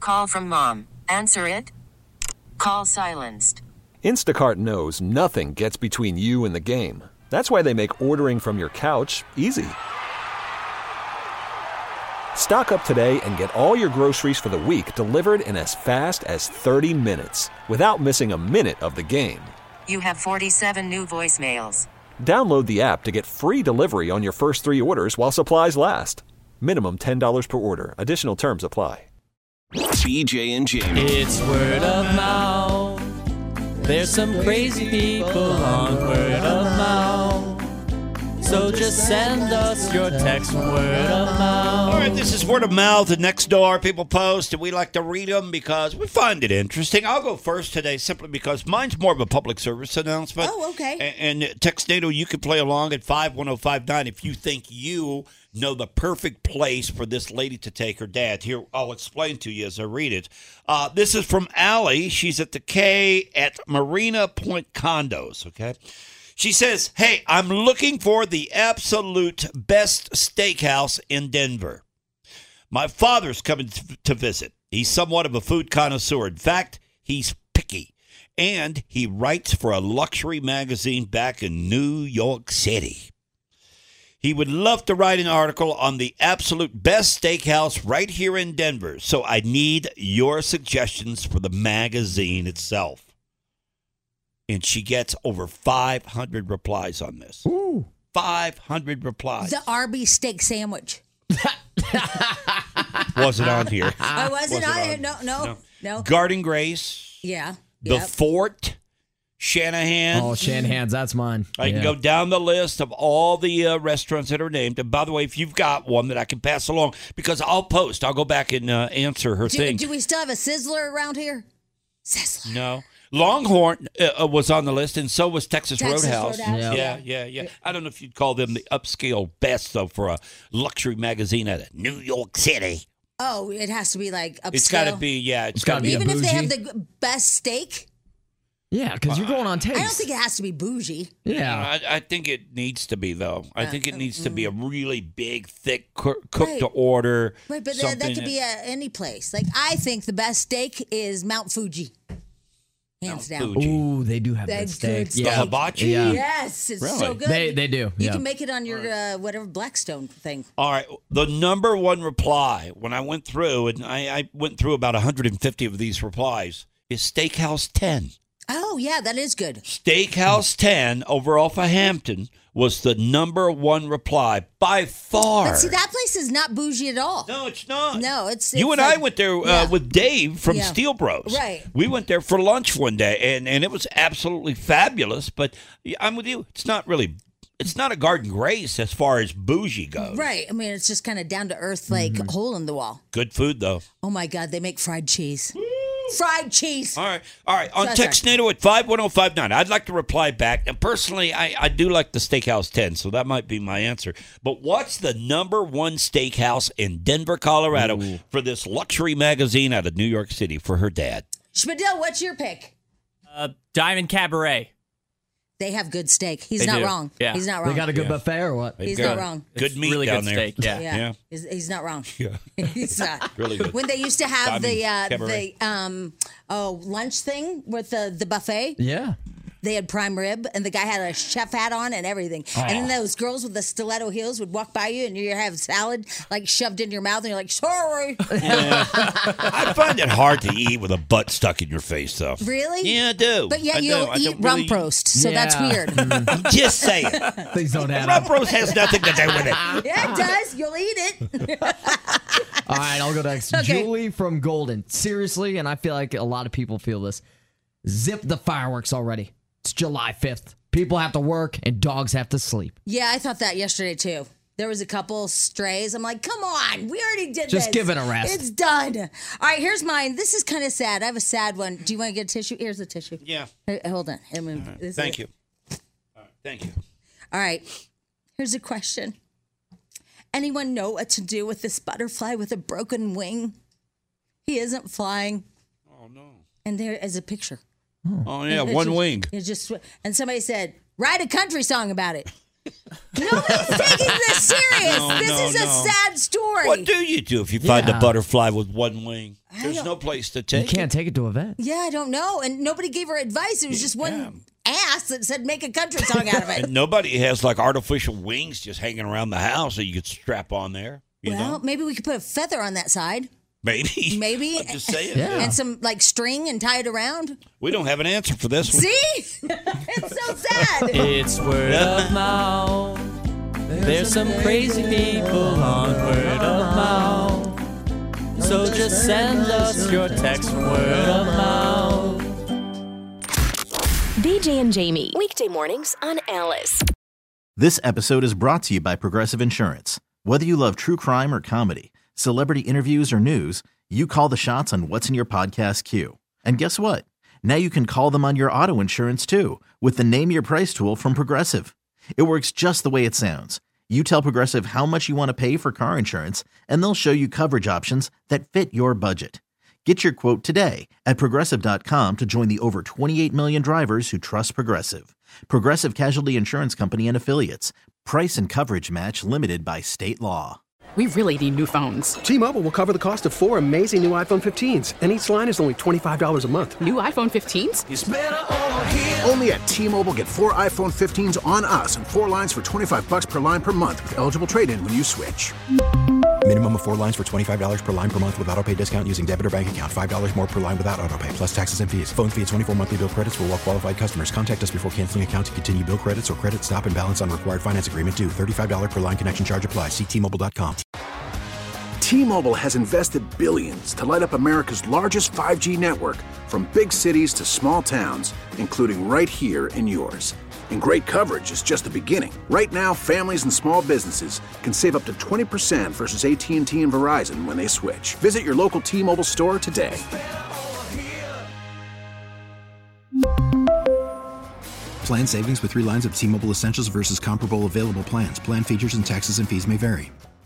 Call from mom. Answer it. Call silenced. Instacart knows nothing gets between you and the game. That's why they make ordering from your couch easy. Stock up today and get all your groceries for the week delivered in as fast as 30 minutes without missing a minute of the game. You have 47 new voicemails. Download the app to get free delivery on your first 3 orders while supplies last. Minimum $10 per order. Additional terms apply. BJ and Jamie. It's word of mouth. There's some crazy people on word of mouth. So just send us your text word of mouth. All right, this is word of mouth. The next door people post, and we like to read them because we find it interesting. I'll go first today simply because mine's more of a public service announcement. Oh, okay. And Textnado, you can play along at 51059 if you think you know the perfect place for this lady to take her dad. Here, I'll explain to you as I read it. This is from Allie. She's at the K at Marina Point Condos, okay? She says, hey, I'm looking for the absolute best steakhouse in Denver. My father's coming to visit. He's somewhat of a food connoisseur. In fact, he's picky. And he writes for a luxury magazine back in New York City. He would love to write an article on the absolute best steakhouse right here in Denver. So I need your suggestions for the magazine itself. And she gets over 500 replies on this. Ooh. 500 replies. The Arby's steak sandwich. Wasn't on here. I wasn't on here. No. Garden Grace. Yeah. The Fort. Shanahan. Oh, Shanahan's. That's mine. I can go down the list of all the restaurants that are named. And by the way, if you've got one that I can pass along, because I'll go back and answer her thing. Do we still have a Sizzler around here? Sizzler. No. Longhorn was on the list, and so was Texas Roadhouse. Yeah. I don't know if you'd call them the upscale best, though, for a luxury magazine out of New York City. Oh, it has to be like upscale. It's got to be, It's got to be even a if bougie. they have the best steak. Yeah, because you're going on taste. I don't think it has to be bougie. Yeah. I think it needs to be, though. I think it needs to be a really big, thick, cooked to order. Right, but that could be any place. Like, I think the best steak is Mount Fuji. Hands down. Ooh, they do have that steak. The hibachi? Yeah. Yes, it's so good. They do. You can make it on your whatever Blackstone thing. All right. The number one reply when I went through, and I went through about 150 of these replies, is Steakhouse 10. Oh, yeah, that is good. Steakhouse 10 over off of Hampton was the number one reply by far. But see, that place is not bougie at all. No, it's not. No, it's you and like, I went there with Dave from Steel Bros. Right. We went there for lunch one day, and it was absolutely fabulous. But I'm with you. It's not a Garden Grace as far as bougie goes. Right. I mean, it's just kind of down to earth, like hole in the wall. Good food, though. Oh, my God. They make fried cheese. Fried cheese. All right. On Textnado at 51059, I'd like to reply back. And personally, I do like the Steakhouse 10, so that might be my answer. But what's the number one steakhouse in Denver, Colorado for this luxury magazine out of New York City for her dad? Spadil, what's your pick? Diamond Cabaret. They have good steak. He's not wrong. Yeah. He's not wrong. They got a good buffet or what? He's not wrong. Good meat really down good there. Steak. Yeah. He's not wrong. Yeah. He's not. Really good. When they used to have Cabaret. the lunch thing with the buffet. Yeah. They had prime rib, and the guy had a chef hat on and everything. And then those girls with the stiletto heels would walk by you, and you have salad like shoved in your mouth, and you're like, sorry. Yeah. I find it hard to eat with a butt stuck in your face, though. Really? Yeah, I do. But yet I you'll do. eat rump roast, so that's weird. I'm just saying. Things don't add Rump up. roast has nothing to do with it. Yeah, it does. You'll eat it. All right, I'll go next. Okay. Julie from Golden. Seriously, and I feel like a lot of people feel this. Zip the fireworks already. It's July 5th. People have to work and dogs have to sleep. Yeah, I thought that yesterday, too. There was a couple strays. I'm like, come on. We already did this. Just give it a rest. It's done. All right, here's mine. This is kind of sad. I have a sad one. Do you want to get a tissue? Here's a tissue. Yeah. Hey, hold on. Thank you. Thank you. All right. Here's a question. Anyone know what to do with this butterfly with a broken wing? He isn't flying. Oh, no. And there is a picture. Oh, yeah, one wing. And somebody said, write a country song about it. Nobody's taking this serious. This is a sad story. What do you do if you find a butterfly with one wing? I There's no place to You take can't take it to a vet. Yeah, I don't know. And nobody gave her advice. It was just one ass that said make a country song out of it. And nobody has like artificial wings just hanging around the house that you could strap on there. You know? Maybe we could put a feather on that side. Maybe. Maybe. I'm just saying. Yeah. And some like string and tie it around. We don't have an answer for this one. See? It's so sad. It's word of mouth. There's some crazy people on word of mouth. So just send us your text from word of mouth. BJ and Jamie, weekday mornings on Alice. This episode is brought to you by Progressive Insurance. Whether you love true crime or comedy, celebrity interviews or news, you call the shots on what's in your podcast queue. And guess what? Now you can call them on your auto insurance too with the Name Your Price tool from Progressive. It works just the way it sounds. You tell Progressive how much you want to pay for car insurance, and they'll show you coverage options that fit your budget. Get your quote today at Progressive.com to join the over 28 million drivers who trust Progressive. Progressive Casualty Insurance Company and Affiliates. Price and coverage match limited by state law. We really need new phones. T-Mobile will cover the cost of 4 amazing new iPhone 15s, and each line is only $25 a month. New iPhone 15s? It's better over here. Only at T-Mobile, get 4 iPhone 15s on us and 4 lines for $25 per line per month with eligible trade-in when you switch. Minimum of 4 lines for $25 per line per month with autopay discount using debit or bank account. $5 more per line without autopay, plus taxes and fees. Phone fee at 24 monthly bill credits for well-qualified customers. Contact us before canceling account to continue bill credits or credit stop and balance on required finance agreement due. $35 per line connection charge applies. See T-Mobile.com. T-Mobile has invested billions to light up America's largest 5G network, from big cities to small towns, including right here in yours. And great coverage is just the beginning. Right now, families and small businesses can save up to 20% versus AT&T and Verizon when they switch. Visit your local T-Mobile store today. Plan savings with 3 lines of T-Mobile Essentials versus comparable available plans. Plan features and taxes and fees may vary.